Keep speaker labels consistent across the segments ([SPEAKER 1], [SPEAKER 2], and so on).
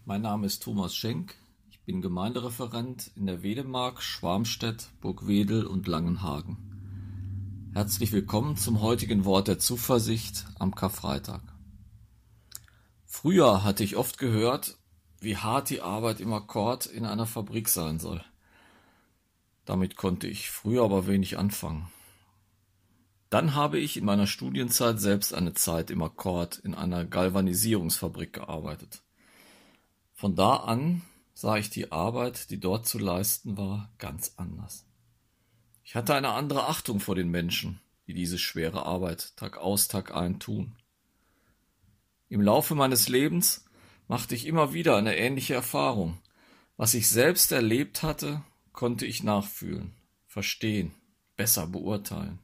[SPEAKER 1] Mein Name ist Thomas Schenk. Ich bin Gemeindereferent in der Wedemark, Schwarmstedt, Burgwedel und Langenhagen. Herzlich willkommen zum heutigen Wort der Zuversicht am Karfreitag. Früher hatte ich oft gehört, wie hart die Arbeit im Akkord in einer Fabrik sein soll. Damit konnte ich früher aber wenig anfangen. Dann habe ich in meiner Studienzeit selbst eine Zeit im Akkord in einer Galvanisierungsfabrik gearbeitet. Von da an sah ich die Arbeit, die dort zu leisten war, ganz anders. Ich hatte eine andere Achtung vor den Menschen, die diese schwere Arbeit Tag aus, Tag ein tun. Im Laufe meines Lebens machte ich immer wieder eine ähnliche Erfahrung. Was ich selbst erlebt hatte, konnte ich nachfühlen, verstehen, besser beurteilen.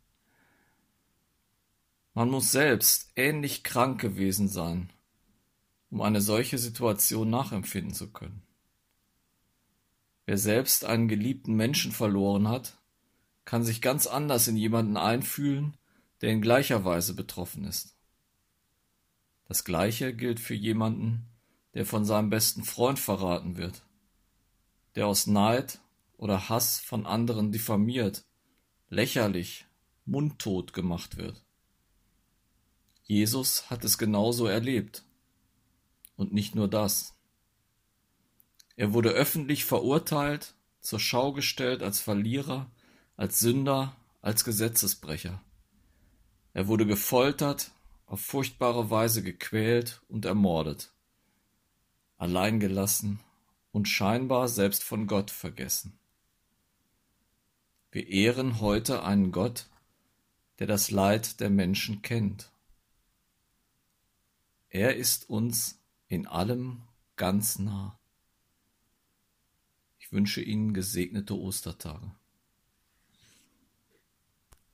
[SPEAKER 1] Man muss selbst ähnlich krank gewesen sein, um eine solche Situation nachempfinden zu können. Wer selbst einen geliebten Menschen verloren hat, kann sich ganz anders in jemanden einfühlen, der in gleicher Weise betroffen ist. Das Gleiche gilt für jemanden, der von seinem besten Freund verraten wird, der aus Neid oder Hass von anderen diffamiert, lächerlich, mundtot gemacht wird. Jesus hat es genauso erlebt. Und nicht nur das. Er wurde öffentlich verurteilt, zur Schau gestellt als Verlierer, als Sünder, als Gesetzesbrecher. Er wurde gefoltert, auf furchtbare Weise gequält und ermordet, allein gelassen und scheinbar selbst von Gott vergessen. Wir ehren heute einen Gott, der das Leid der Menschen kennt. Er ist uns in allem ganz nah. Ich wünsche Ihnen gesegnete Ostertage.